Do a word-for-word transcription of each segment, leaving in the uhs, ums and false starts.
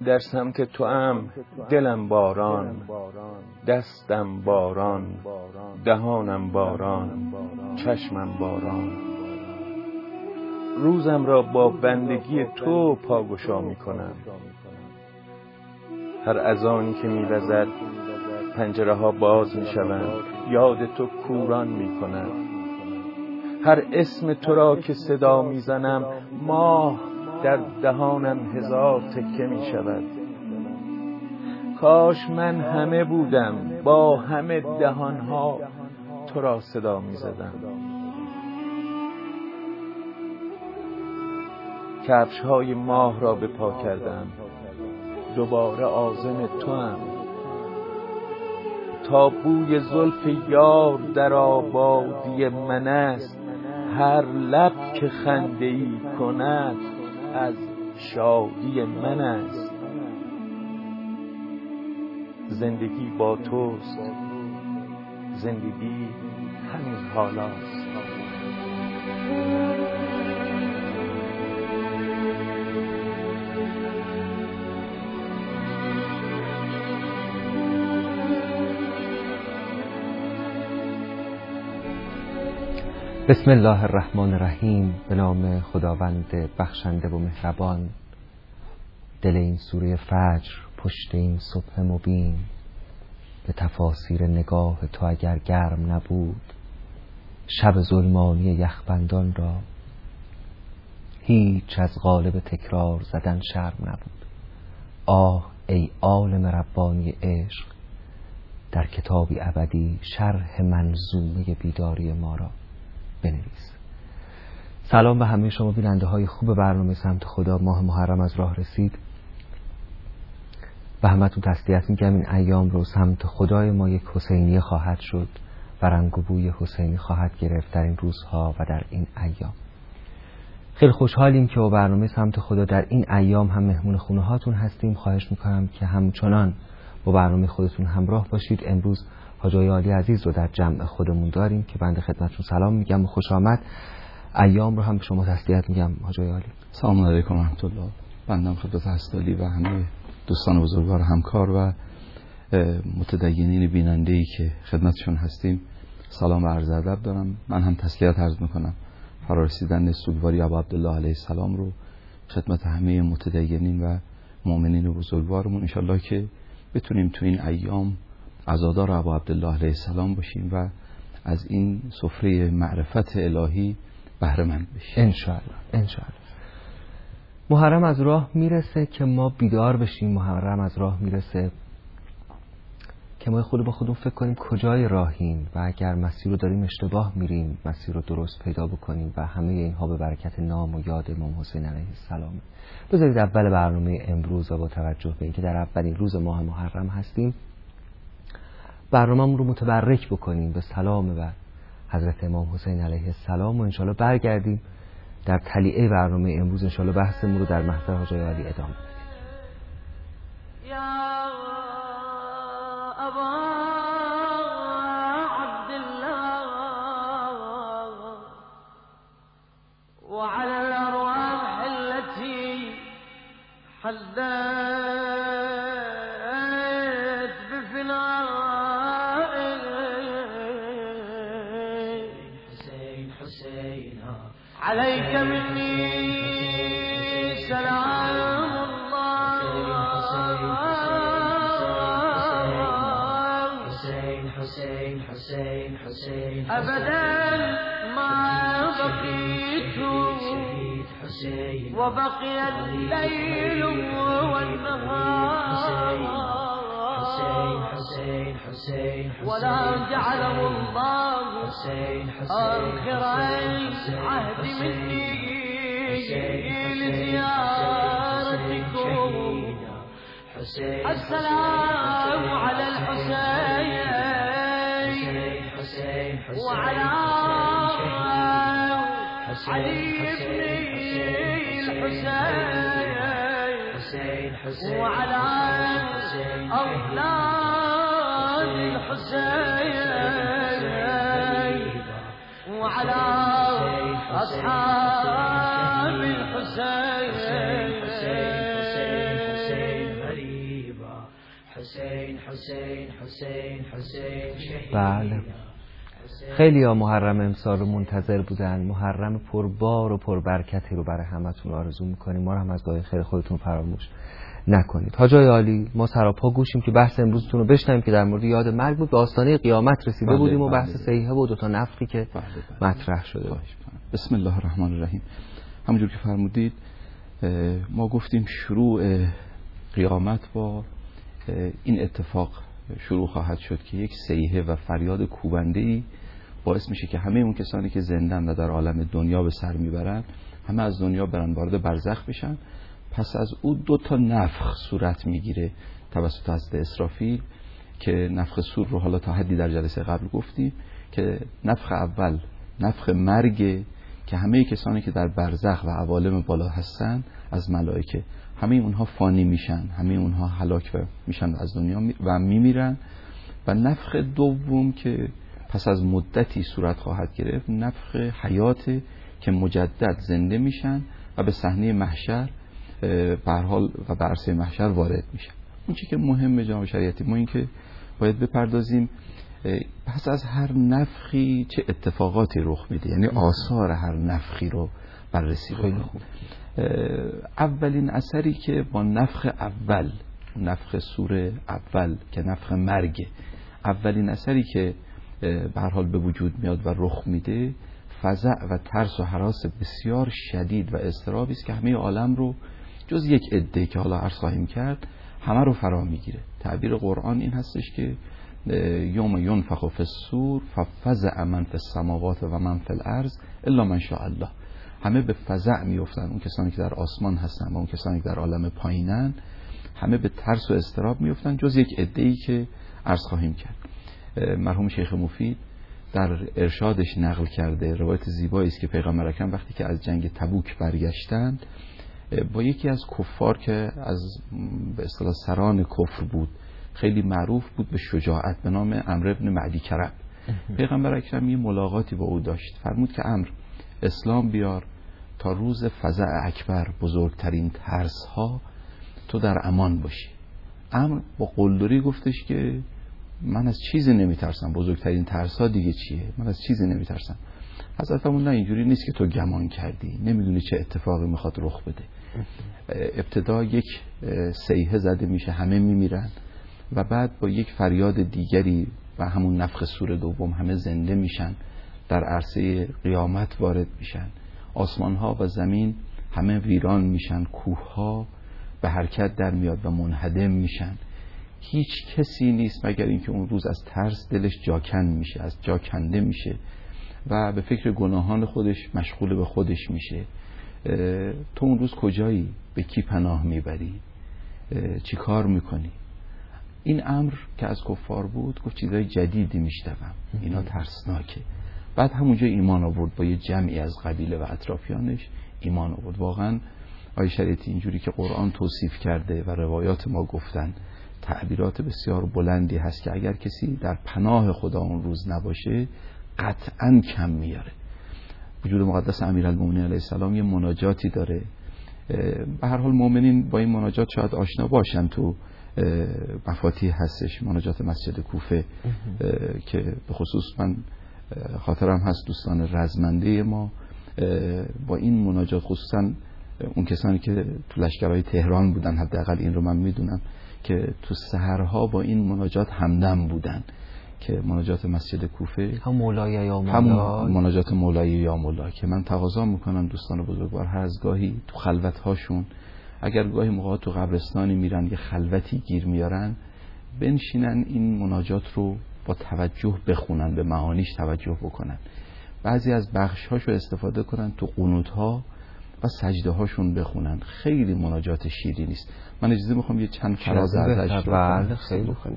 در سمت توام دلم باران، دستم باران، دهانم باران، چشمم باران. روزم را با بندگی تو پاگشا می کنم. هر اذانی که می وزد پنجره ها باز می شوند، یاد تو کوران می کند. هر اسم تو را که صدا می زنم ماه در دهانم هزار تکه می شود. کاش من همه بودم، با همه دهانها تو را صدا می زدم. کفش های ماه را به پا کردم، دوباره عازم تو هم. تا بوی زلف یار در آبادی من است، هر لب که خنده ای کند از شادی من است. زندگی با توست، زندگی همین حالاست. بسم الله الرحمن الرحیم. به نام خداوند بخشنده و مهربان. دل این سوره فجر، پشت این صبح مبین، به تفاسیر نگاه تو اگر گرم نبود، شب ظلمانی یخبندان را هیچ از غالب تکرار زدن شرم نبود. آه ای عالم ربانی عشق، در کتابی ابدی شرح منظومه بیداری ما را بنویس. سلام به همه شما بیننده های خوب برنامه سمت خدا. ماه محرم از راه رسید و همتون تسلیت میگم. این ایام رو سمت خدای ما یک حسینیه خواهد شد و رنگ و بوی حسینی خواهد گرفت در این روزها و در این ایام. خیلی خوشحالیم که با برنامه سمت خدا در این ایام هم مهمون خونه هاتون هستیم. خواهش میکنم که همچنان با برنامه خودتون همراه باشید. امروز حاج آقای عالی عزیز رو در جمع خودمون داریم که بنده خدمتتون سلام میگم و خوش آمد. ایام رو هم به شما تسلیت میگم حاج آقای عالی. سلام علیکم و رحمت الله. بندم خدمت هستالی و همه دوستان بزرگوار همکار و متدینین بیننده‌ای که خدمتشون هستیم سلام و عرض ادب دارم. من هم تسلیت عرض میکنم فرارسیدن سوگواری ابا عبدالله علیه السلام رو خدمت همه متدینین و مؤمنین بزرگوارمون. انشالله که بتونیم تو این ایام عزادار ابا عبدالله علیه السلام باشیم و از این سفره معرفت الهی بهره مند بشیم انشالله. انشالله. محرم از راه میرسه که ما بیدار بشیم. محرم از راه میرسه که ما خود با خودمون فکر کنیم کجای راهیم و اگر مسیر رو داریم اشتباه میریم مسیر رو درست پیدا بکنیم و همه اینها به برکت نام و یاد امام حسین علیه السلام. بذارید اول برنامه امروز و با توجه به اینکه در اولین روز ماه محرم هستیم برنامه‌مون رو متبرک بکنیم به سلام و حضرت امام حسین علیه السلام و انشالله برگردیم در تلیعه برنامه امروز انشالله بحثمون رو در محضر حاج آقای علی ادامه بدیم. یا ابا عبدالله وعلى الأرواح التي حدثت عليك مني سلام الله. حسين حسين حسين حسين أبدا ما بقيت وبقي الليل والنهار حسين حسين ولا جعله الله آخر العهد مني لزيارتكم. السلام على الحسين وعلى علي بن الحسين وعلى أولاد الحسين وعلى أصحاب الحسين. بله، خیلی ها محرم امسال رو منتظر بودن. محرم پربار و پربرکتی رو برای همتون آرزو میکنیم. ما رو هم از دعای خیر خودتون فراموش نکنید. حاجای عالی، ما سراپا گوشیم که بحث امروزتون رو بشنویم که در مورد یاد مرگ بود. به آستانه قیامت رسیده بله، بودیم و بله. بحث صحیحه و دو تا نفخی که بله، بله. مطرح شده بود. بسم الله الرحمن الرحیم. همونجور که فرمودید ما گفتیم شروع قیامت با این اتفاق شروع خواهد شد که یک صیحه و فریاد کوبنده‌ای باعث میشه که همه اون کسانی که زندن و در عالم دنیا به سر میبرن همه از دنیا برن وارد برزخ بشن. پس از او دو تا نفخ صورت میگیره توسط حضرت اسرافیل که نفخ سور رو حالا تا حدی در جلسه قبل گفتیم که نفخ اول نفخ مرگ که همه کسانی که در برزخ و عوالم بالا هستن از ملائکه همه اونها فانی میشن، همه اونها هلاک میشن و از دنیا می و میمیرن. و نفخ دوم که پس از مدتی صورت خواهد گرفت نفخ حیات که مجدد زنده میشن و به صحنه محشر به هر حال و به عرصه محشر وارد میشن. اون چیزی که مهمه جناب شریعتی ما این که باید بپردازیم پس از هر نفخی چه اتفاقاتی رخ میده، یعنی آثار هر نفخی رو بررسی کنیم. اولین اثری که با نفخ اول، نفخ سور اول که نفخ مرگ، اولین اثری که به هر حال به وجود میاد و رخ میده فزع و ترس و هراس بسیار شدید و اضطرابی است که همه عالم رو جز یک عده که حالا عرض خواهیم کرد همه رو فرا میگیره. تعبیر قرآن این هستش که یوم ینفخ فی الصور ففزع من فی السماوات و من فی الارض الا من شاء الله. همه به فزع میافتن، اون کسانی که در آسمان هستن و اون کسانی که در عالم پایینن همه به ترس و اضطراب میافتن جز یک عده‌ای که عرض خواهیم کرد. مرحوم شیخ مفید در ارشادش نقل کرده روایت زیبایی است که پیغمبر اکرم وقتی که از جنگ تبوک برگشتند با یکی از کفار که از به اصطلاح سران کفر بود، خیلی معروف بود به شجاعت، به نام عمرو بن معدی کرب، پیغمبر اکرم یه ملاقاتی با او داشت. فرمود که عمرو اسلام بیار تا روز فزع اکبر، بزرگترین ترس ها تو در امان باشی. عمرو با قلدری گفتش که من از چیزی نمیترسم، بزرگترین ترس ها دیگه چیه، من از چیزی نمیترسم. حضرت فرمود نه اینجوری نیست که تو گمان کردی، نمیدونی چه اتفاقی میخواد رخ بده. ابتدا یک صیحه زده میشه، همه میمیرن و بعد با یک فریاد دیگری و همون نفخ سور دوم همه زنده میشن، در عرصه قیامت وارد میشن، آسمان ها و زمین همه ویران میشن، کوه ها به حرکت در میاد و منهدم میشن. هیچ کسی نیست مگر اینکه اون روز از ترس دلش جاکن میشه، از جا کنده میشه و به فکر گناهان خودش مشغول به خودش میشه. تو اون روز کجایی؟ به کی پناه میبری؟ چی کار میکنی؟ این امر که از کفار بود گفت چیزای جدیدی میشنوم، اینا ترسناکه. بعد همونجا ایمان آورد، با یه جمعی از قبیله و اطرافیانش ایمان آورد. واقعا آیه شریعتی اینجوری که قرآن توصیف کرده و روایات ما گفتن تعبیرات بسیار بلندی هست که اگر کسی در پناه خدا اون روز نباشه قطعا کم میاره. وجود مقدس امیرالمومنین علیه السلام یه مناجاتی داره، به هر حال مؤمنین با این مناجات شاید آشنا باشن، تو مفاتیح هستش، مناجات مسجد کوفه که به خصوص من خاطرم هست دوستان رزمنده ما با این مناجات، خصوصا اون کسانی که تو لشکرهای تهران بودن حداقل این رو من میدونم که تو سحرها با این مناجات همدم بودن، که مناجات مسجد کوفه هم مولای یا مولا، هم مناجات مولای یا مولا، که من تقاضا میکنم دوستان بزرگوار هر از گاهی تو خلوتهاشون اگر گاهی موقع تو قبرستانی میرن یه خلوتی گیر میارن بنشینن این مناجات رو با توجه بخونن، به معانیش توجه بکنن، بعضی از بخش‌هاشو استفاده کنن تو قنوت‌ها و سجده هاشون بخونن. خیلی مناجات شیرینی است. من اجازه میخوام یه چند فراز ازش رو بله خیلی خوب.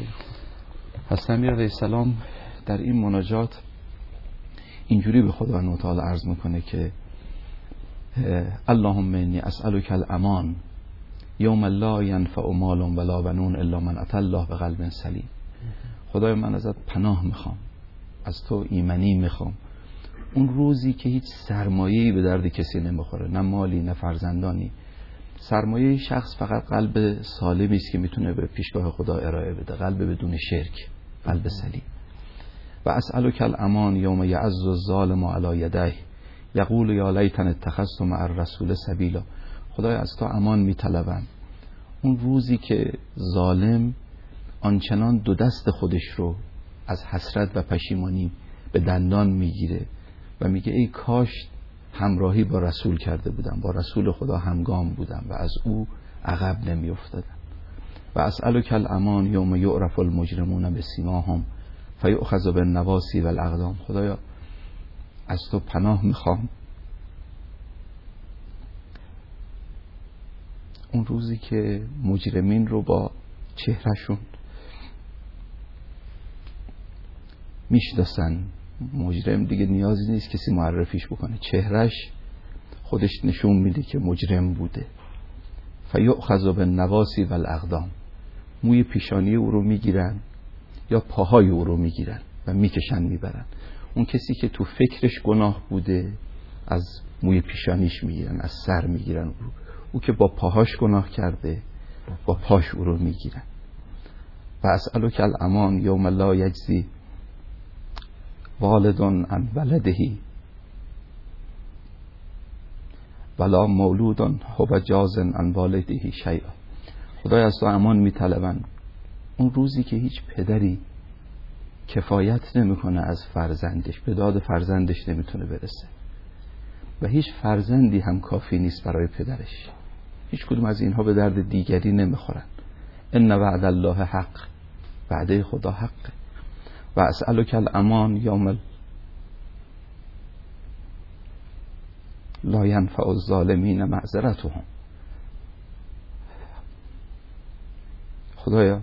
حضرت امیر علیه السلام در این مناجات اینجوری به خداوند متعال عرض میکنه که اللهم انی اسألک الامان یوم لا ینفع مال ولا بنون الا من اتى الله بقلب سلیم. خدای من ازت پناه میخوام، از تو ایمنی میخوام، اون روزی که هیچ سرمایه‌ای به درد کسی نمیخوره، نه مالی نه فرزندانی، سرمایه شخص فقط قلب سالمی است که میتونه به پیشگاه خدا ارائه بده، قلب بدون شرک، قلب سلیم. و اسألک الامان یوم یعز الظالم علی یدیه یقول یا لیتن اتخذت مع الرسول سبیلا. خدای از تو امان میطلبم اون روزی که ظالم آنچنان دو دست خودش رو از حسرت و پشیمانی به دندان میگیره و میگه ای کاش همراهی با رسول کرده بودم، با رسول خدا همگام بودم و از او عقب نمی افتادم. و اسألک الامان یوم یعرف المجرمون بسیماهم فیؤخذ بالنواصی والاقدام. خدایا از تو پناه میخوام اون روزی که مجرمین رو با چهرهشون میشناسن. مجرم دیگه نیازی نیست کسی معرفیش بکنه، چهرهش خودش نشون میده که مجرم بوده. فیؤخذ بالنواصی والاقدام، موی پیشانی او رو میگیرن یا پاهای او رو میگیرن و میکشن میبرن. اون کسی که تو فکرش گناه بوده از موی پیشانیش میگیرن، از سر میگیرن او رو. او که با پاهاش گناه کرده با پاش او رو میگیرن. و اسألک الامان یوم لا یجزی والدون عن ولده ولا مولودون هو جازن عن والده شیئا. خدای از تو امان میطلبن اون روزی که هیچ پدری کفایت نمیکنه از فرزندش، به داد فرزندش نمیتونه برسه و هیچ فرزندی هم کافی نیست برای پدرش. هیچ کدوم از اینها به درد دیگری نمیخورن. ان وعد الله حق، وعده خدا حقه. و اسألک الامان یوم لا ینفع الظالمین معذرتهم. خدایا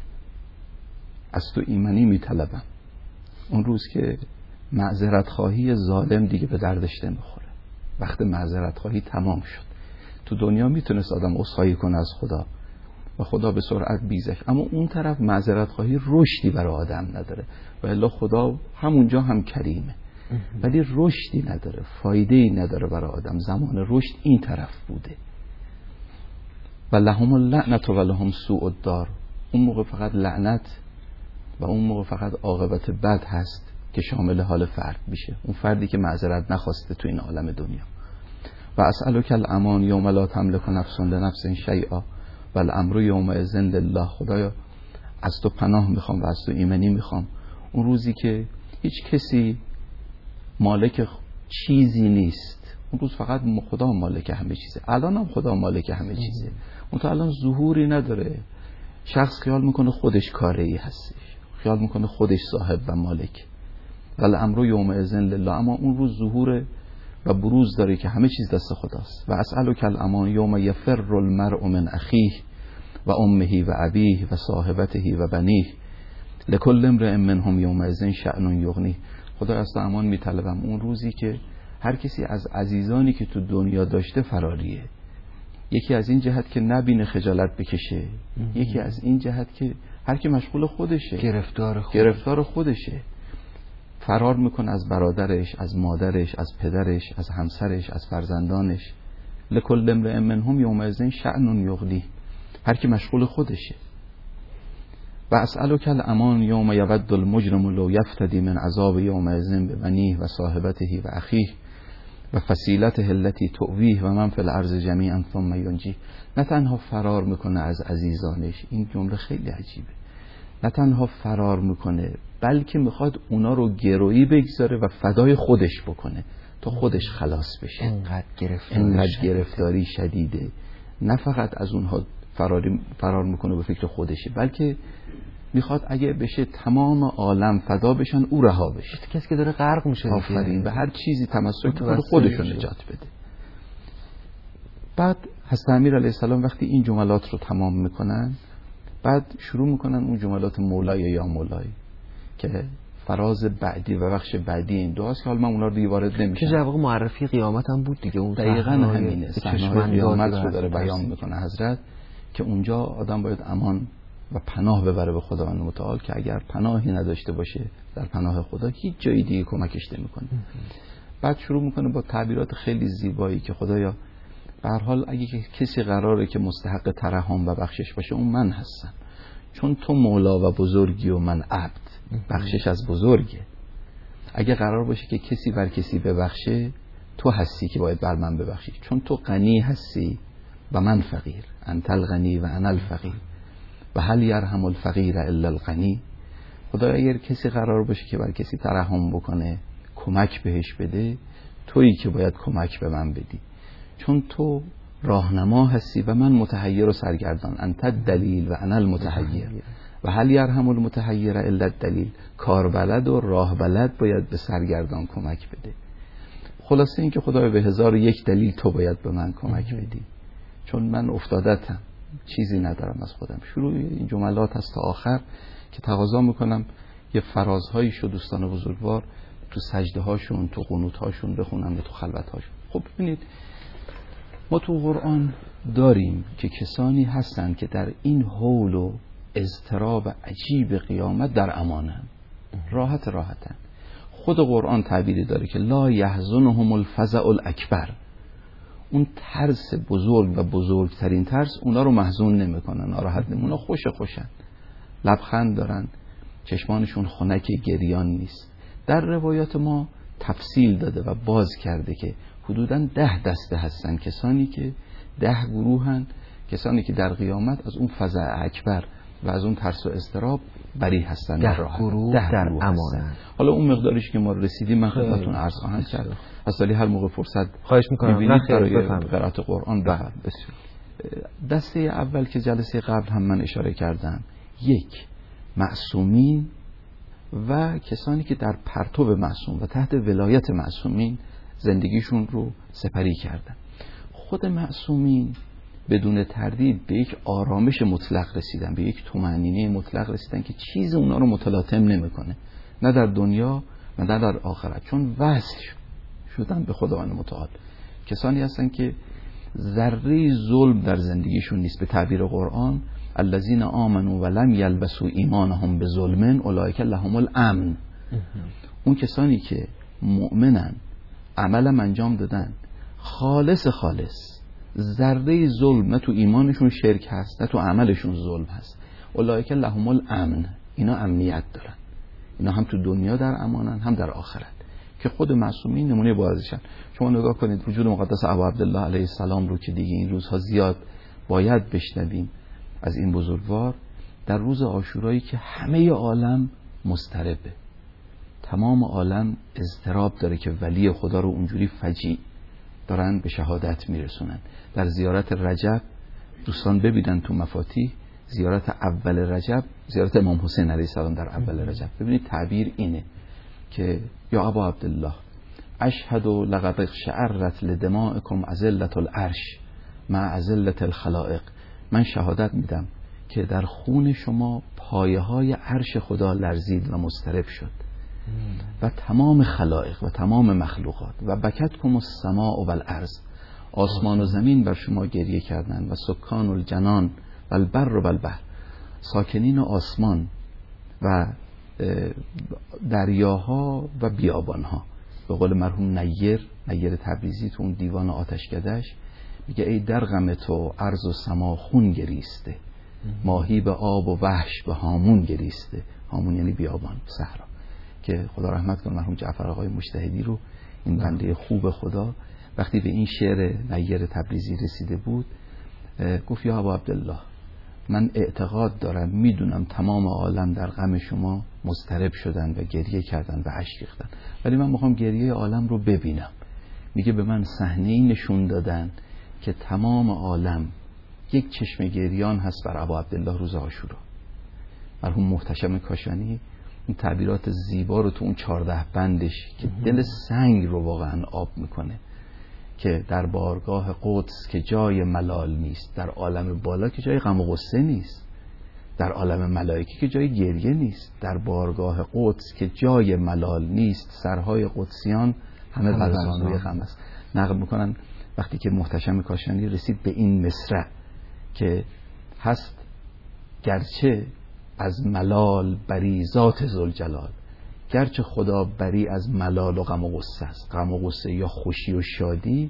از تو ایمنی میطلبم اون روز که معذرت خواهی ظالم دیگه به دردش نمیخوره. وقت معذرت خواهی تمام شد. تو دنیا میتونست آدم عذرخواهی کنه از خدا و خدا به سرعت بیزش، اما اون طرف معذرت خواهی رشدی برای آدم نداره و الا خدا همونجا هم کریمه ولی رشدی نداره، فایده‌ای نداره برای آدم. زمان رشد این طرف بوده. و لهم اللعنت و لهم سوء الدار. اون موقع فقط لعنت و اون موقع فقط عاقبت بد هست که شامل حال فرد میشه، اون فردی که معذرت نخواسته تو این عالم دنیا. و اسألک الامان یوم لا تملک نفس لنفس شیئا و الامر یومئذ لله. خدایا از تو پناه میخوام و از تو ایمنی میخوام اون روزی که هیچ کسی مالک چیزی نیست. اون روز فقط خدا مالک همه چیزه. الان هم خدا مالک همه چیزه، اون تا الان ظهوری نداره. شخص خیال میکنه خودش کاری هستش، خیال میکنه خودش صاحب و مالک. و الامر یومئذ لله، اما اون روز ظهور و بروز داره که همه چیز دست خداست. و اسألک الامان یوم یفر المرء من اخیه و امه و ابیه و صاحبته و بنیه لکل امرئ منهم یومئذ شأن یغنیه. خدا از تو امان میطلبم اون روزی که هر کسی از عزیزانی که تو دنیا داشته فراریه. یکی از این جهت که نبینه خجالت بکشه، یکی از این جهت که هر کی مشغول خودشه، گرفتار خودشه. گرفتار خودشه، فرار میکنه از برادرش، از مادرش، از پدرش، از همسرش، از فرزندانش. لکل امرئ منهم یومئذ شأن یغنیه، هر کی مشغول خودشه. و اسألک الامان یوم یود المجرم لو یفتدی من عذاب یومئذ ببنیه و صاحبته و اخیه و فصیلته التي تؤویه و من فی الارض جمیعا ثم ینجیه. نه تنها فرار میکنه از عزیزانش، این جمله خیلی عجیبه، نه تنها فرار میکنه بلکه میخواد اونا رو گرویی بگذاره و فدای خودش بکنه تا خودش خلاص بشه. اینقدر گرفتاری, اینقدر گرفتاری شدیده. نه فقط از اونها فراری فرار میکنه به فکر خودشه، بلکه میخواد اگه بشه تمام عالم فدا بشن او رها بشه. کسی که داره غرق میشه آفرین، به هر چیزی تمسک کنه خودش رو نجات بده. بعد حضرت امیر علیه السلام وقتی این جملات رو تمام میکنن بعد شروع میکنن اون جملات مولای یا مولای که فراز بعدی و بخش بعدی این دعاست که حالا من اونا رو دیگه وارد نمیشم. که در واقع معرفی قیامت هم بود دیگه. اون دقیقاً همینه، صحنه قیامت رو داره بیان میکنه حضرت که اونجا آدم باید امان و پناه ببره به خداوند متعال که اگر پناهی نداشته باشه در پناه خدا هیچ جایی دیگه کمکش نمیکنه. بعد شروع میکنه با تعبیرات خیلی زیبایی که خدایا به هر حال اگه کسی قراره که مستحق ترحم و بخشش باشه اون من هستم، چون تو مولا و بزرگی و من عبد، بخشش از بزرگه. اگه قرار باشه که کسی بر کسی ببخشه تو هستی که باید بر من ببخشی، چون تو غنی هستی و من فقیر، انت الغنی و انا الفقیر و هل یرحم الفقیر الا الغنی. خدایا اگر کسی قرار باشه که بر کسی ترحم بکنه، کمک بهش بده، تویی که باید کمک به من بدی، چون تو راهنما هستی و من متحیر و سرگردان. انت الدلیل و انا المتحیر و هل یرحم المتحیر الا الدلیل. کار بلد و راه بلد باید به سرگردان کمک بده. خلاصه این که خدایا به هزار یک دلیل تو باید به من کمک بدی، چون من افتادتم، چیزی ندارم از خودم. شروع این جملات هست تا آخر که تقاضا میکنم یه فرازهایی شو دوستان بزرگوار تو سجده هاشون، تو قنوت هاشون بخونن و تو خلوت هاشون. خب ببینید ما تو قرآن داریم که کسانی هستن که در این حول و اضطراب عجیب قیامت در امانن، راحت راحتن. خود قرآن تعبیری داره که لا یحزنهم الفزع الاکبر، اون ترس بزرگ و بزرگترین ترس اونا رو محزون نمیکنن، ناراحت نمیکنن، اونا خوش خوشن، لبخند دارن، چشمانشون خنک گریان نیست. در روایات ما تفصیل داده و باز کرده که حدوداً ده دسته هستن، کسانی که ده گروهن، کسانی که در قیامت از اون فزع اکبر و از اون ترس و اضطراب بری هستن. ده گروه ده در امان. حالا اون مقداریش که ما رسیدیم من خدمتتون عرض خواهم کرد. اصلا هر موقع فرصت خواهش می‌کنم نه برای قرائت قرآن بخیر. دسته اول که جلسه قبل هم من اشاره کردم، یک، معصومین و کسانی که در پرتو معصوم و تحت ولایت معصومین زندگیشون رو سپری کردن. خود معصومین بدون تردید به یک آرامش مطلق رسیدن، به یک طمأنینه مطلق رسیدن که چیز اونا رو متلاطم نمیکنه، نه در دنیا و نه در آخرت، چون وصل شدن به خداوند متعال. کسانی هستن که ذره ظلم در زندگیشون نیست. به تعبیر قرآن الذین آمنوا ولم یلبسوا ایمانهم بظلم اولئک لهم الامن. اون کسانی که مؤمنن، عملم انجام دادن، خالص خالص، ذره ظلم نه تو ایمانشون شرک هست نه تو عملشون ظلم هست، اولئک لهم الامن، اینا امنیت دارن، اینا هم تو دنیا در امانن هم در آخرت، که خود معصومین نمونه بازشن. شما نگاه کنید وجود مقدس ابا عبدالله علیه السلام رو که دیگه این روزها زیاد باید بشنویم از این بزرگوار، در روز عاشورایی که همه عالم مضطربه، تمام عالم اضطراب داره که ولی خدا رو اونجوری فجیع دارن به شهادت میرسونن. در زیارت رجب دوستان ببینن تو مفاتیح، زیارت اول رجب، زیارت امام حسین علیه السلام در اول رجب، ببینید تعبیر اینه که یا ابا عبدالله اشهد لقد شعرت لدمائکم ازلت العرش مع ازلت الخلائق، من شهادت میدم که در خون شما پایه های عرش خدا لرزید و مضطرب شد و تمام خلائق و تمام مخلوقات، و بکتکم السماء و الارض، آسمان و زمین بر شما گریه کردند، و سکان الجنان و البر و البحر، ساکنین آسمان و دریاها و بیابانها. به قول مرحوم نیر نیر تبریزی تو اون دیوان آتشکده‌اش میگه ای در غم تو عرض و سما خون گریسته، ماهی به آب و وحش به هامون گریسته. هامون یعنی بیابان، صحرا. که خدا رحمت کنه مرحوم جعفر آقای مجتهدی رو، این بنده خوب خدا، وقتی به این شعر نیر تبریزی رسیده بود گفت یا ابا عبدالله من اعتقاد دارم، میدونم تمام عالم در غم شما مضطرب شدن و گریه کردن و اشک ریختن، ولی من میخوام گریه عالم رو ببینم. میگه به من صحنه‌ای نشون دادن که تمام عالم یک چشم گریان هست بر ابا عبدالله روز عاشورا. مرحوم محتشم کاشانی این تعبیرات زیبا رو تو اون چارده بندش که دل سنگ رو واقعا آب میکنه، که در بارگاه قدس که جای ملال نیست، در عالم بالا که جای غم و غصه نیست، در عالم ملائکه که جای گریه نیست، در بارگاه قدس که جای ملال نیست، سرهای قدسیان همه بر زانوی غم است. نقل میکنن وقتی که محتشم کاشانی رسید به این مصرع که هست گرچه از ملال بری ذات ذوالجلال، گرچه خدا بری از ملال و غم و غصه است، غم و غصه یا خوشی و شادی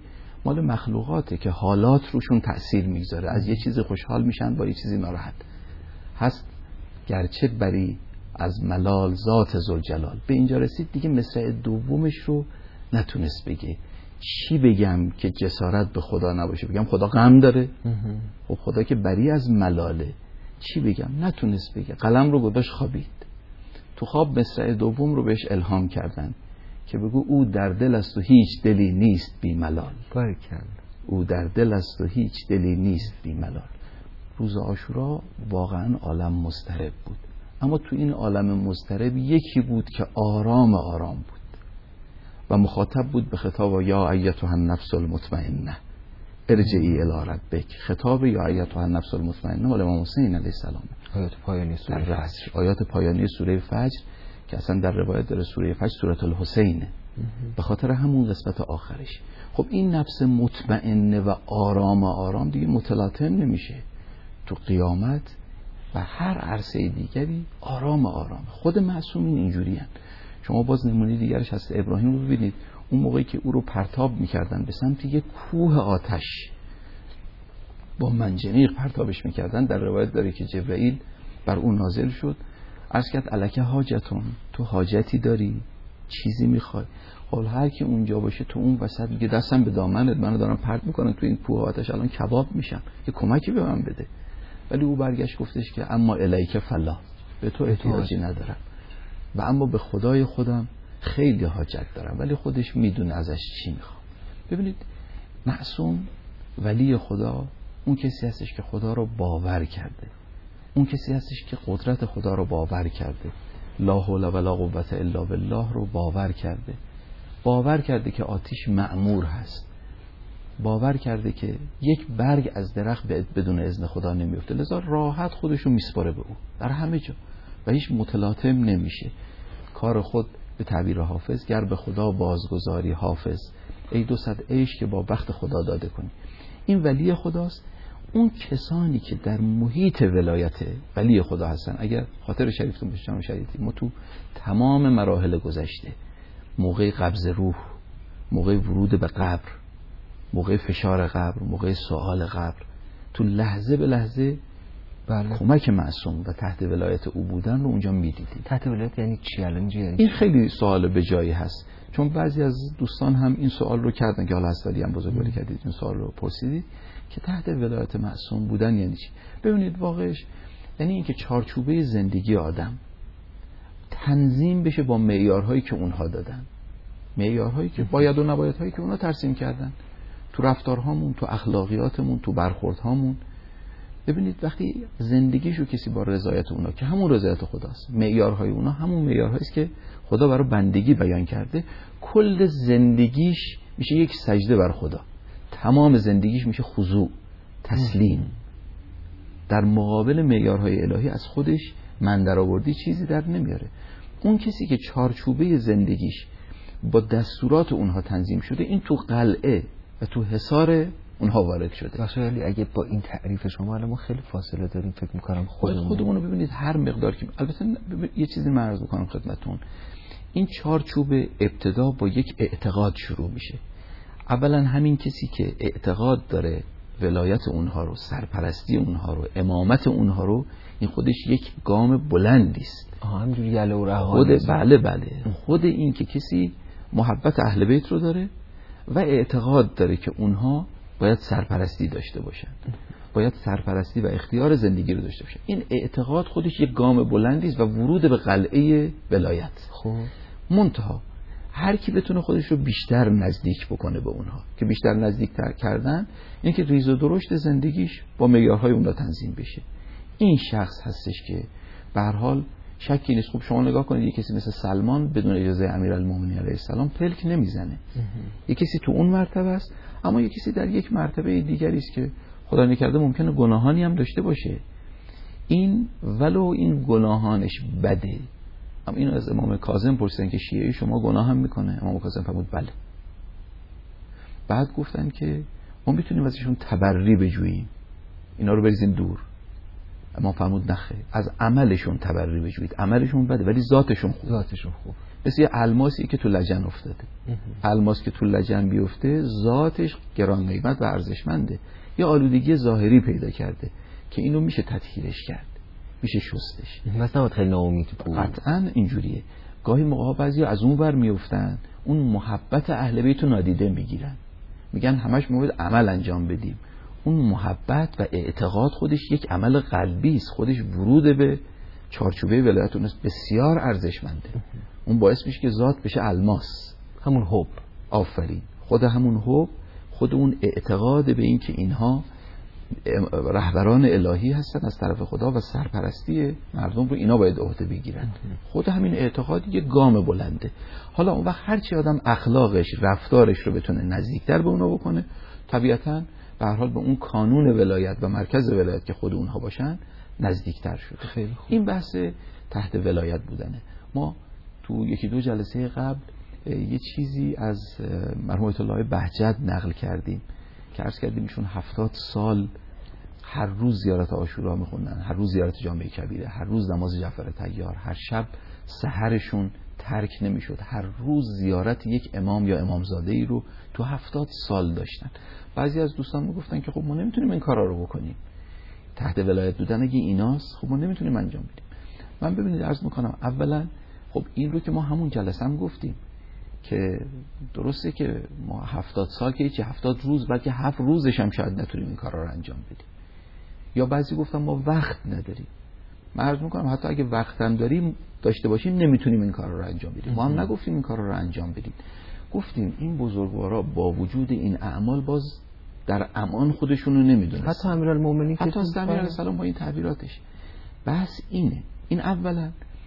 مال مخلوقاته که حالات روشون تأثیر میگذاره، از یه چیزی خوشحال میشن با یه چیزی ناراحت. هست گرچه بری از ملال ذات ذوالجلال. به اینجا رسید دیگه مصرع دومش رو نتونست بگه. چی بگم که جسارت به خدا نباشه؟ بگم خدا غم داره؟ خب خدا که بری از ملاله. چی بگم؟ نتونست بگه. قلم رو گذاشت خوابید. تو خواب مصرع دوم رو بهش الهام کردن که بگو او در دل است و هیچ دلی نیست بی ملال. باریکلا. او در دل است و هیچ دلی نیست بی ملال. روز عاشورا واقعا عالم مضطرب بود، اما تو این عالم مضطرب یکی بود که آرام آرام بود و مخاطب بود به خطاب یا ایتها النفس المطمئنه ارجعی الی ربک. خطاب یا ایتها النفس المطمئنه مال امام حسین علیه السلام. آیات پایانی سوره فجر. آیات پایانی سوره فجر که اصلا در روایت داره سوره فجر سوره الحسینه، به خاطر همون قسمت آخرش. خب این نفس مطمئنه و آرام آرام دیگه متلاطم نمیشه. تو قیامت و هر عرصه دیگری آرام آرام. خود معصومین اینجوری هن. شما باز نمونه دیگرش هست ابراهیم رو ببینید. اون موقعی که او رو پرتاب میکردن به سمت یک کوه آتش، با منجنیق پرتابش میکردن، در روایت داره که جبرائیل بر اون نازل شد، عرض کرد الک حاجتون، تو حاجتی داری؟ چیزی میخوای؟ حال هر کی اونجا باشه تو اون وسط میگه دستم به دامنت، منو دارم پرت میکنن تو این کوه آتش، الان کباب میشم، یه کمکی به من بده. ولی او برگشت گفتش که اما الیک فلا، به تو احتیاجی ندارم و اما به خدای خودم خیلی حاجت دارم. ولی خودش میدونه ازش چی میخوام. ببینید معصوم ولی خدا اون کسی هستش که خدا رو باور کرده، اون کسی هستش که قدرت خدا رو باور کرده، لا حول ولا قوة الا بالله رو باور کرده، باور کرده که آتش مأمور هست، باور کرده که یک برگ از درخت بدون اذن خدا نمیفته، لذا راحت خودشو میسپاره به او در همه جا و هیچ متلاطم نمیشه. کار خود به تعبیر حافظ گر به خدا بازگذاری حافظ، ای دو صد عیش که با بخت خدا داده کنی. این ولی خداست. اون کسانی که در محیط ولایت ولی خدا هستن، اگر خاطر شریفتون باشه جناب شریعتی، ما تو تمام مراحل گذشته، موقع قبض روح، موقع ورود به قبر، موقع فشار قبر، موقع سوال قبر، تو لحظه به لحظه بله. کمک معصوم و تحت ولایت او بودن رو اونجا میدیدید. تحت ولایت یعنی چی الان؟ یعنی این خیلی سوال به جایی هست، چون بعضی از دوستان هم این سوال رو کردن که حالا اسولی هم بزرگواری کردید این سوال رو پرسیدید که تحت ولایت معصوم بودن یعنی چی. ببینید واقعش یعنی اینکه چارچوبه زندگی آدم تنظیم بشه با معیارهایی که اونها دادن، معیارهایی که باید و نبایدهایی که اونها ترسیم کردن تو رفتارهامون، تو اخلاقیاتمون، تو برخوردهامون. ببینید وقتی زندگیشو کسی با رضایت اونا که همون رضایت خداست، معیارهای اونا همون معیارهایی است که خدا برای بندگی بیان کرده، کل زندگیش میشه یک سجده بر خدا، تمام زندگیش میشه خضوع، تسلیم. در مقابل معیارهای الهی از خودش من درآوردی چیزی در نمیاره. اون کسی که چارچوبه زندگیش با دستورات اونها تنظیم شده، این تو قلعه و تو حصار اونها وارد شده. ولی اگه با این تعریف شما الان ما خیلی فاصله داریم، فکر می‌کنم خودمون خودمون رو ببینید هر مقدار که البته یه چیزی من عرض می‌کنم خدمتتون، این چارچوب ابتدا با یک اعتقاد شروع میشه. اولا همین کسی که اعتقاد داره ولایت اونها رو، سرپرستی اونها رو، امامت اونها رو، این خودش یک گام بلندی است. آها همینجوری یله و رها خود بله بله خود این که کسی محبت اهل بیت رو داره و اعتقاد داره که اونها باید سرپرستی داشته باشن، باید سرپرستی و اختیار زندگی رو داشته باشن. این اعتقاد خودش یک گام بلندی است و ورود به قلعه ولایت. خب منتها هر کی بتونه خودش رو بیشتر نزدیک بکنه به اونها، که بیشتر نزدیک تر کردن اینه که ریز و درشت زندگیش با معیارهای اونها تنظیم بشه. این شخص هستش که به هر حال شکی نیست. خب شما نگاه کنید یک کسی مثل سلمان بدون اجازه امیرالمومنین علیه السلام پلک نمیزنه. یک کسی تو اون مرتبه است، اما یک کسی در یک مرتبه دیگری است که خدا نکرده ممکنه گناهانی هم داشته باشه. این ولو این گناهانش بده، اما اینو از امام کاظم پرسیدن که شیعه شما گناه هم میکنه؟ امام کاظم فرمود بله. بعد گفتن که ما میتونیم ازشون تبری بجوییم، اینا رو بریزیم دور. اما فرمود نخیر، از عملشون تبری بجویید. عملشون بده ولی ذاتشون خوب. ذاتشون خوب. مثل یه الماسی که تو لجن افتاده. الماس که تو لجن بیفته ذاتش گران قیمت و ارزشمنده، یه آلودگی ظاهری پیدا کرده که اینو میشه تطهیرش کرد، میشه شستش. مثلا خیلی ناامید بود. قطعاً اینجوریه. گاهی موقع بعضی از اون ور میافتن، اون محبت اهل بیت رو نادیده میگیرن، میگن همش ما باید عمل انجام بدیم. اون محبت و اعتقاد خودش یک عمل قلبی است، خودش ورود به چارچوبه ولایت اونست بسیار ارزشمنده. اون باعث میشه که ذات بشه الماس، همون حب. آفرین. خود همون حب، خود اون اعتقاد به این که اینها رهبران الهی هستن از طرف خدا و سرپرستی مردم رو اینا باید عهده بگیرن. خود همین اعتقاد یه گام بلنده. حالا اون وقت هر چی آدم اخلاقش، رفتارش رو بتونه نزدیکتر به اونا بکنه، طبیعتاً به هر حال به اون کانون ولایت و مرکز ولایت که خود اونها باشن نزدیکتر شده. خیلی خوب. این بحث تحت ولایت بودنه. ما تو یکی دو جلسه قبل یه چیزی از مرحوم آیت الله بهجت نقل کردیم که عرض کردیم ایشون هفتاد سال هر روز زیارت عاشورا میخوندن، هر روز زیارت جامع کبیره، هر روز نماز جعفر طیار، هر شب سحرشون ترک نمیشد، هر روز زیارت یک امام یا امامزاده ای رو تو هفتاد سال داشتن. بعضی از دوستان میگفتن که خب ما نمیتونیم این کارا رو بکنیم، تحت ولایت بودن اگه ایناست خب ما نمیتونیم انجام بدیم. من ببینید عرض میکنم، اولا خب این رو که ما همون جلسه هم گفتیم که درسته که ما هفتاد سال که هیچی، هفتاد روز بلکه هفت روزش هم شاید نتونیم این کارا رو انجام بدیم. یا بعضی گفتن ما وقت نداریم. من عرض میکنم حتی اگه وقت هم داریم داشته باشیم نمیتونیم این کارا رو انجام بدیم. ما هم نگفتیم این کارا رو انجام بدیم، گفتیم این بزرگوارا با وجود این اعمال باز در امان خودشون رو نمیدونن. حتی امیرالمومنین حتی از امیر علیه السلام با این تعبیراتش. بحث اینه، این اولا.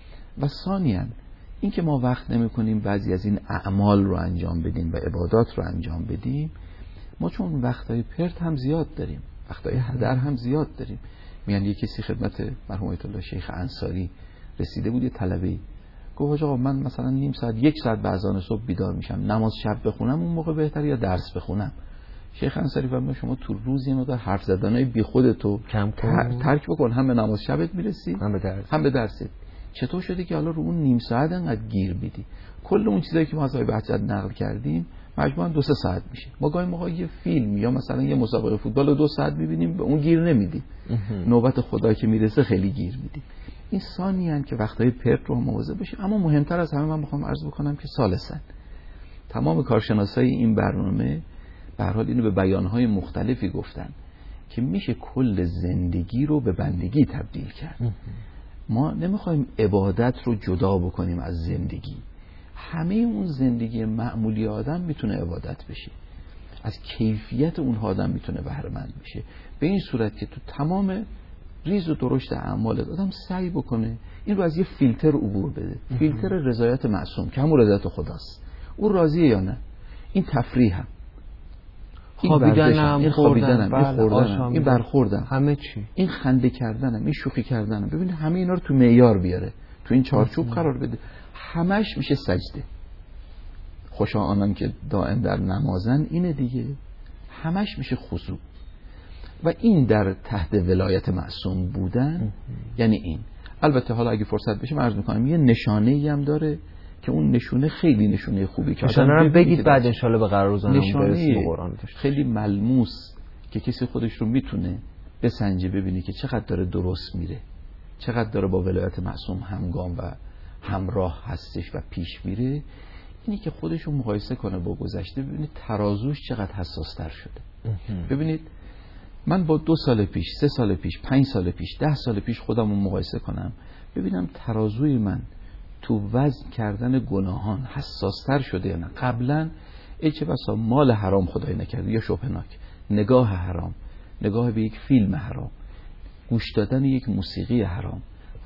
و ثانیا این که ما وقت نمی کنیم بعضی از این اعمال رو انجام بدیم و عبادات رو انجام بدیم، ما چون وقتای پرت هم زیاد داریم، وقتای هدر هم زیاد داریم. میان یه کسی خدمت مرحوم آیت الله شیخ انصاری رسیده بود، یه طلبه‌ای گفت آقا من مثلا نیم ساعت یک ساعت به اذان صبح بیدار میشم، نماز شب بخونم اون موقع بهتره یا درس بخونم؟ شیخ انصاری فرمود شما تو روز یه مقدار حرف زدنای بی خودتو کم کن، ترک بکن، هم به نماز شبت میرسی هم به درس هم به درست. چطور شده که حالا رو اون نیم ساعت انقدر گیر میدی؟ کل اون چیزایی که ما از آقای بهجت نقل کردیم مجموعاً دو سه ساعت میشه. ما گاهی موقع یه فیلم یا مثلا یه مسابقه فوتبال رو دو ساعت میبینیم، به اون گیر نمیدیم. نوبت خدا که میرسه خیلی گیر میدیم. این ثانیاً که وقتای پرت رو مواظب باشیم. اما مهمتر از همه من میخوام عرض بکنم که ثالثاً تمام کارشناسای این برنامه به هر حال اینو به بیانهای مختلفی گفتن که میشه کل زندگی رو به بندگی تبدیل کرد. ما نمیخوایم عبادت رو جدا بکنیم از زندگی. همه اون زندگی معمولی آدم میتونه عبادت بشه، از کیفیت اون آدم میتونه بهره مند بشه، به این صورت که تو تمام ریز و درشت اعمال آدم سعی بکنه این رو از یه فیلتر عبور بده، فیلتر رضایت معصوم که همون رضایت خداست. اون راضیه یا نه؟ این تفریح هم، خوابیدنم، این خوابیدنم، بله، این خوردنم، این برخوردم، همه چی، این خنده کردنم، این شوخی کردنم. ببینید همه اینا رو تو معیار بیاره، تو این چارچوب قرار بده، همش میشه سجده. خوشا آنان که دائم در نمازن، اینه دیگه، همش میشه خضوع. و این در تحت ولایت معصوم بودن یعنی این. البته حالا اگه فرصت بشه عرض میکنم یه نشانه‌ای هم داره که اون نشونه خیلی نشونه خوبی که نشانه رو بگید بعد انشالله به قرار روزانه برسیم قرآن خیلی ملموس که کسی خودش رو میتونه بسنجه، ببینه که چقدر داره درست میره، چقدر داره با ولایت معصوم همگام و همراه هستش و پیش میره. اینی که خودش رو مقایسه کنه با گذشته، ببینید ترازوش چقدر حساستر شده. ببینید من با دو سال پیش، سه سال پیش، پنج سال پیش، ده سال پیش خودم رو مقایسه کنم، ببینم ترازوی من تو وزن کردن گناهان حساستر شده یا نه. قبلا ای چه بسا مال حرام خدای نکرده یا شبهناک، نگاه حرام، نگاه به یک فیلم حرام، گوش دادن یک موسیقی حرام،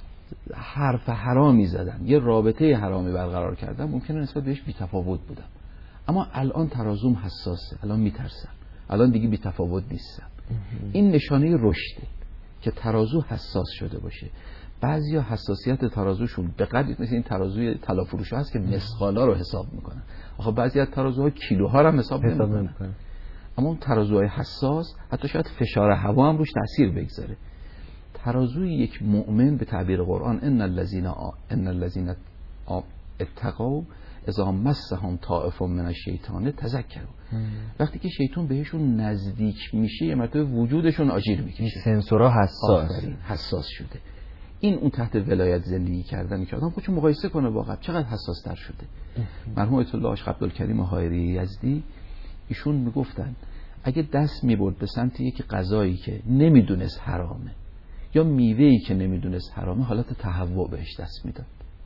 حرف حرامی زدن، یه رابطه حرامی برقرار کردن، ممکنه نسبت بهش بی‌تفاوت بودم. اما الان ترازوم حساسه، الان میترسم، الان دیگه بی‌تفاوت نیستم. این نشانه رشده که ترازو حساس شده باشه. بعضیا حساسیت ترازوشون به قدری مثل این ترازوی طلا فروش هست که مسقالا رو حساب میکنن. آخه بعضی از ترازوها کیلوها رو هم حساب نمیکنن. اما اون ترازوهای حساس حتی شاید فشار هوا هم روش تاثیر بگذاره. ترازوی یک مؤمن به تعبیر قرآن ان الذين ان الذين اتقوا اذا مسهم طائف من الشیطان تذکروا. وقتی که شیطان بهشون نزدیک میشه یه مرتبه وجودشون آژیر میکشه، سنسورها حساس حساس شده. این اون تحت ولایت زندگی کردن که آدم خودشو مقایسه کنه واقعا چقدر حساس تر شده. مرحوم آیت الله عاشق عبدالکریم حائری یزدی ایشون میگفتن اگه دست میبرد به سمت یک غذایی که نمیدونست حرامه یا میوه‌ای که نمیدونست حرامه، حالت تهوع بهش دست میداد.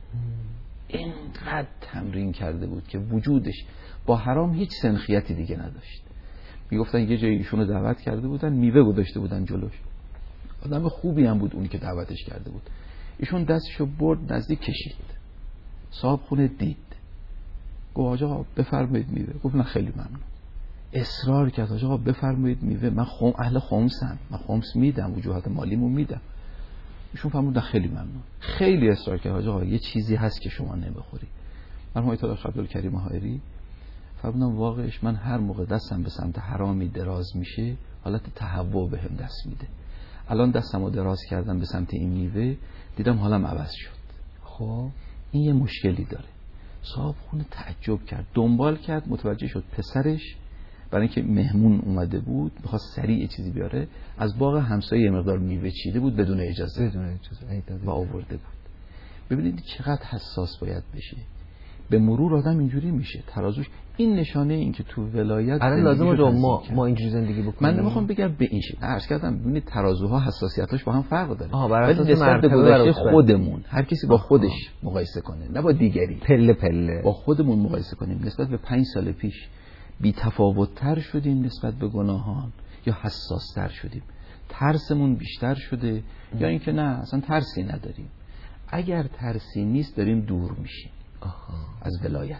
اینقدر تمرین کرده بود که وجودش با حرام هیچ سنخیتی دیگه نداشت. میگفتن یه جایی ایشونو دعوت کرده بودن، میوه گذاشته بودن جلوش، آدم خوبی هم بود اونی که دعوتش کرده بود، ایشون دستشو برد نزدیک کشید، صاحب خونه دید، گفت آقا بفرمایید میوه. گفت نه خیلی ممنون. اصرار کرد آقا بفرمایید میوه، من خم اهل خمسم، من خمس میدم، وجوهات مالیمو میدم. ایشون فرمود خیلی ممنون. خیلی اصرار کرد آقا یه چیزی هست که شما نمیخوری. مرحوم آیت الله عبدالکریم حائری فرمودن واقعش من هر موقع دستم به سمت حرامی دراز میشه حالت تهوع بهم دست میده. الان دستمو دراز کردم به سمت این میوه، دیدم حالم عوض شد. خب این یه مشکلی داره. صاحب خونه تعجب کرد، دنبال کرد، متوجه شد پسرش برای اینکه مهمون اومده بود بخواست سریع چیزی بیاره، از باغ همسایه یه مقدار میوه چیده بود بدون اجازه بدون اجازه و آورده بود. ببینید چقدر حساس باید بشه. به مرور آدم اینجوری میشه، ترازوش این نشانه این که تو ولایت الان لازمه دو ما ما اینجوری زندگی بکنیم. من نمیخوام بگم به این شکل، عرض کردم ببینید ترازوها حساسیتاش با هم فرق داره. آها، بر اساس نسبت به مرتبه خودمون هر کسی با خودش مقایسه کنه، نه با دیگری. پله پله با خودمون مقایسه کنیم. نسبت به پنج سال پیش بی تفاوت‌تر شدیم نسبت به گناهان یا حساس‌تر شدیم؟ ترسمون بیشتر شده ام. یا اینکه نه اصلا ترسی نداریم؟ اگر ترسی نیست داریم دور میشیم از ولایت،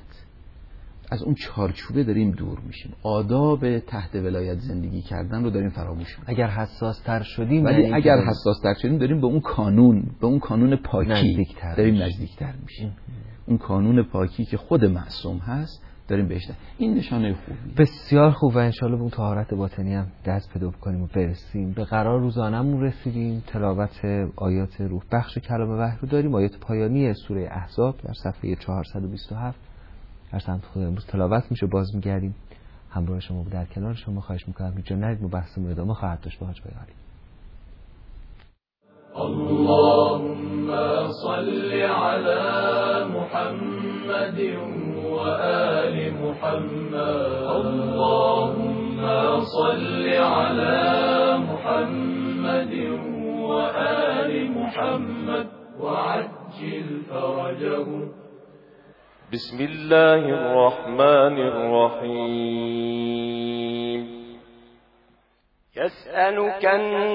از اون چارچوبه داریم دور میشیم، آداب تحت ولایت زندگی کردن رو داریم فراموش میکنیم. اگر حساس تر شدیم، ولی اگر حساس تر شدیم داریم به اون کانون، به اون کانون پاکی نزدیکتر داریم نزدیکتر میشیم. اون کانون پاکی که خود معصوم هست داریم بهش. این نشانه خوبی. بسیار خوب و انشالله به اون طهارت باطنی هم دست پیدا کنیم و برسیم. به قرار روزانمون رسیدیم. تلاوت آیات روح بخش کلام وحی رو داریم. آیات پایانی سوره احزاب در صفحه چهارصد و بیست و هفت در سمت خود امروز تلاوت میشه. باز میگردیم همراه شما و در کنار شما. خواهش میکنم هیچ جا نرید و بحثمون ادامه خواهد داشت با حاج بیاری. اللهم صل على محمد وآل محمد. اللهم صل على محمد وآل محمد وعجل فرجهم. بسم الله الرحمن الرحيم. يسألك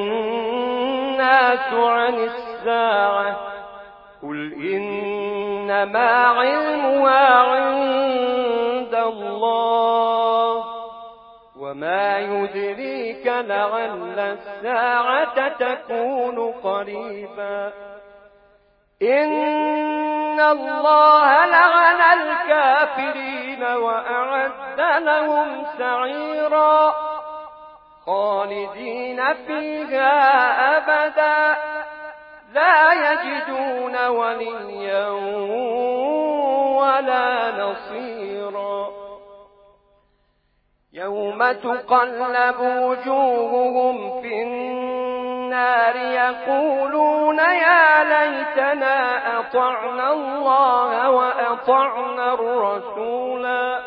الناس عن الساعة قل إنما علمها عند الله وما يدريك لعل الساعة تكون قريبا. إن الله لعن الكافرين وأعد لهم سعيرا خالدين فيها أبدا لا يجدون وليا ولا نصيرا. يوم تقلب وجوههم في النار يقولون يا ليتنا أطعنا الله وأطعنا الرسولا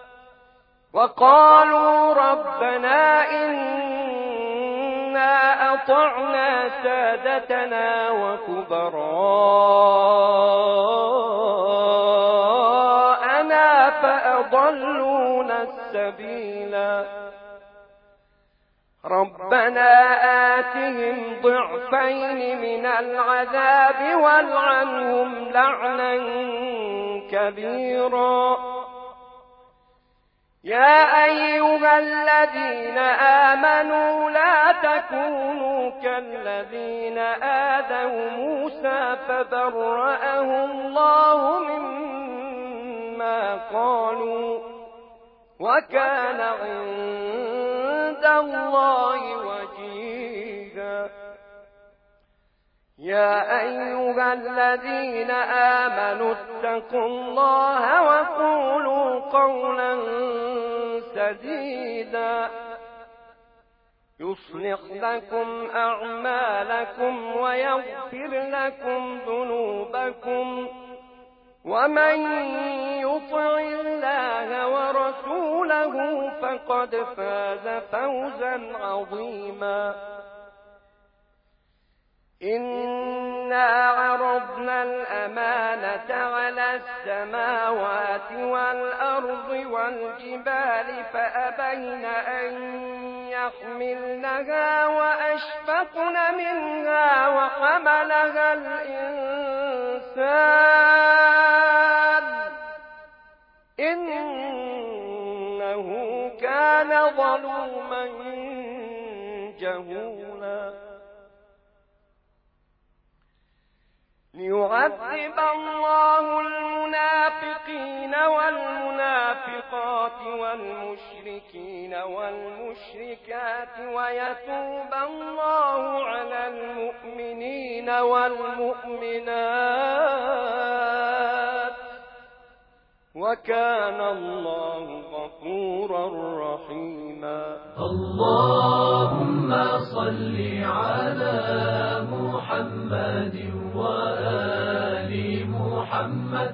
وقالوا ربنا إنا أطعنا سادتنا وكبراءنا فأضلونا السبيلا. ربنا آتهم ضعفين من العذاب والعنهم لعنا كبيرا. يا أيها الذين آمنوا لا تكونوا كالذين آذوا موسى فبرأه الله مما قالوا وكان عند الله وجيها. يا أيها الذين آمنوا اتقوا الله وقولوا قولا سديدا يصلح لكم أعمالكم ويغفر لكم ذنوبكم ومن يطع الله ورسوله فقد فاز فوزا عظيما إنا عرضنا الأمانة على السماوات والأرض والجبال فأبين أن يحملنها وأشفقن منها وحملها الإنسان إنه كان ظلوما جهولا ليعذب الله المنافقين والمنافقات والمشركين والمشركات ويتوب الله على المؤمنين والمؤمنات وكان الله غفورا رحيما اللهم صل على محمد وآل محمد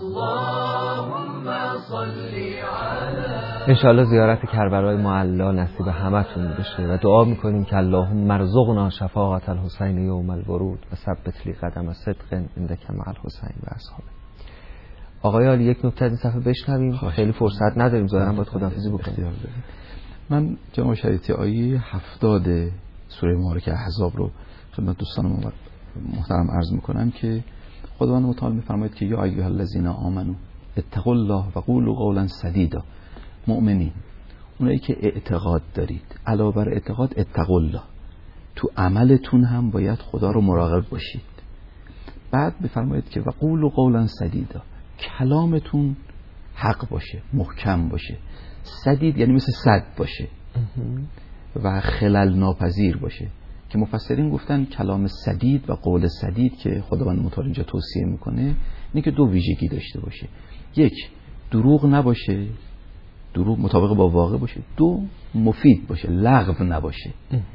اللهم صل على انشاءالله زیارت کربلای معلا نصیب همتون بشه و دعا میکنیم که اللهم ارزقنا شفاعت الحسین یوم الورود و ثبت لی قدم صدق عندک مع الحسین و اصحابه. آقای عالی یک نکته از این صفحه بشنویم، خیلی فرصت نداریم، ظاهرا باید خداحافظی بکنیم. من جناب شریعتی آیه هفتاد سوره مبارکه احزاب رو خدمت دوستان محترم عرض میکنم که خداوند متعال میفرماید که یا ایها الذین آمنو اتقوا الله و قولوا قولا سدیدا. مؤمنین، اونایی که اعتقاد دارید، علاوه بر اعتقاد اتقوا الله، تو عملتون هم باید خدا رو مراقب باشید. بعد بفرمایید که و قولوا قولا سدیدا، کلامتون حق باشه، محکم باشه. سدید یعنی مثل سد باشه و خلل ناپذیر باشه، که مفسرین گفتن کلام سدید و قول سدید که خداوند متعال اینجا توصیه میکنه اینه که دو ویژگی داشته باشه: یک، دروغ نباشه، دروغ مطابق با واقع باشه; دو، مفید باشه، لغو نباشه.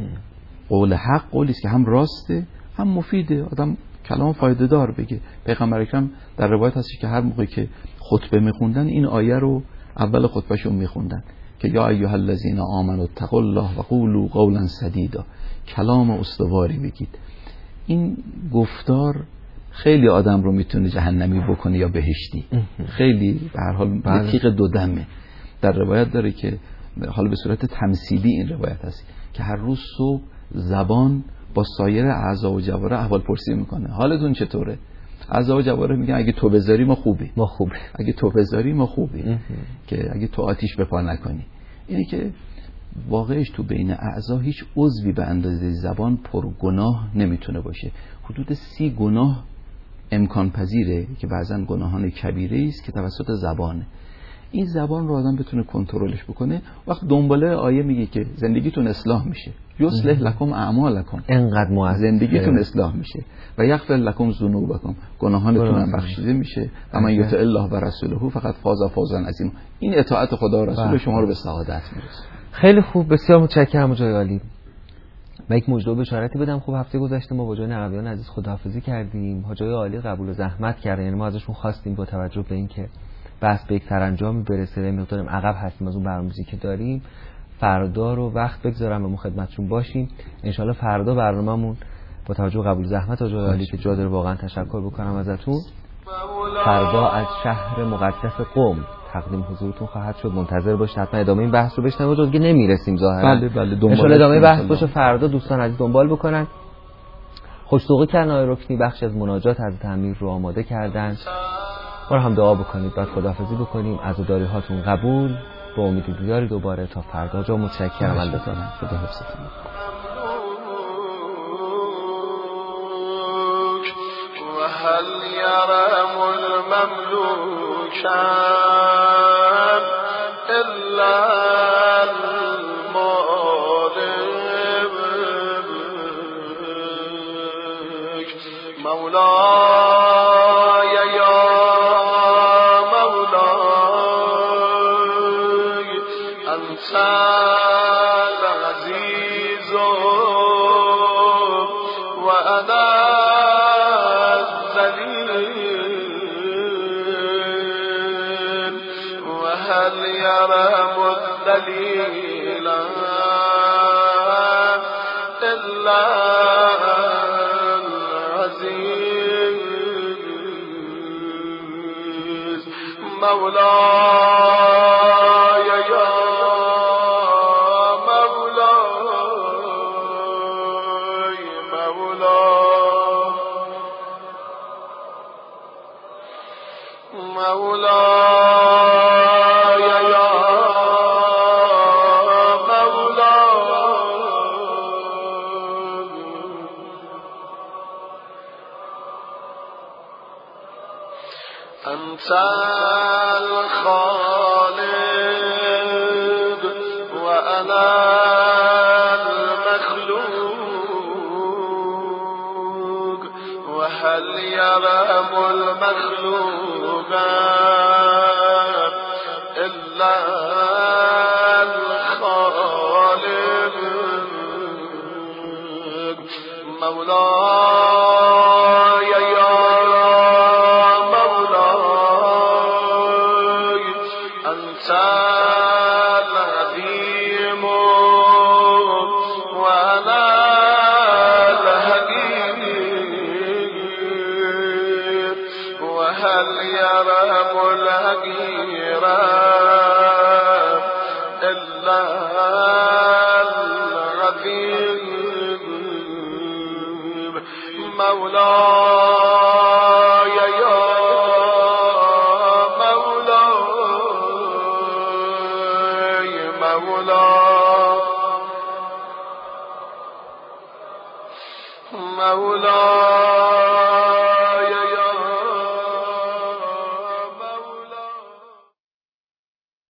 قول حق قولی است که هم راسته هم مفیده، آدم کلام فایده دار بگه. پیغمبر اکرم در روایت هست که هر موقع که خطبه میخوندن این آیه رو اول خطبهشون میخوندن که یا ایها الذین آمنوا اتقوا الله و قولوا قولا سدیدا، کلام استواری بگید. این گفتار خیلی آدم رو میتونه جهنمی بکنه یا بهشتی. خیلی به هر حال به تیغ دو دمه. در روایت داره که حالا به صورت تمثیلی این روایت هست که هر روز صبح زبان با سایر اعضا و جواره احوال پرسی میکنه: حالتون چطوره؟ اعضا و جواره میگن اگه تو بذاری ما خوبی، ما خوبی، اگه تو بذاری ما خوبی، که اگه تو آتیش به پا نکنی. اینه که واقعش تو بین اعضا هیچ عضوی به اندازه زبان پر گناه نمیتونه باشه. حدود سی گناه امکان پذیره که بعضن گناهان کبیره است که توسط زبانه. این زبان رو آدم بتونه کنترلش بکنه. وقت دنباله آیه میگه که زندگیتون اصلاح میشه، یصلح لکم اعمالکم، انقدر مؤثر، زندگیتون اصلاح میشه و یغفر لکم ذنوبکم، گناهانتون هم بخشیده میشه. و من یطع الله و رسوله فقط فاز فوزا عظیما. این اطاعت خدا و رسول شما رو به سعادت میرسونه. خیلی خوب، بسیار متشکرم جای عالی. من یک مژده و بشارتی بدم. خوب هفته گذشته ما با جای نقویان عزیز خداحافظی کردیم. حاجای عالی قبول و زحمت کردن، یعنی ما ازشون خواستیم با توجه به اینکه بحث به یک سرانجامی برسه و مقدارم عقب هستیم از اون برنامه‌ریزی که داریم، فردا رو وقت بگذارم و ما خدمتتون باشیم. انشالله فردا برنامه‌مون با توجه به قبول زحمت حاجای عالی که جا داره واقعا تشکر بکنم ازتون، فردا از شهر مقدس قم تقدیم حضورتون خواهد شد. منتظر باشید، حتما ادامه این بحث رو بشنوید. جز که نمیرسیم ظاهرا. بله بله، دنبال انشالله ادامه بحث باشه. فردا دوستان عزیز دنبال بکنن. خوش‌ذوقی کردن آقای رکنی بخش از مناجات حضرت امیر رو آماده کردن. ما هم دعا بکنید، بعد خداحافظی بکنیم. عزاداری هاتون قبول، با امید دیداری دوباره تا فردا. جا متشکرم ازتون. خدا حفظتون. و هل یرم المملوکان الا المالک مولاي يا مولاي أنت العزيز وأنا الذليل وهل يرام الدليل إلا العزيز مولاي يا مولاي مولاي مولاي يا أنت الخالق وأنا المخلوق وهل يرام المخلوق إلا الخالق مولاي يا أنت العظيم وأنا الحقير وهل يرام الحقير إلا العظيم مولاي يا مولاي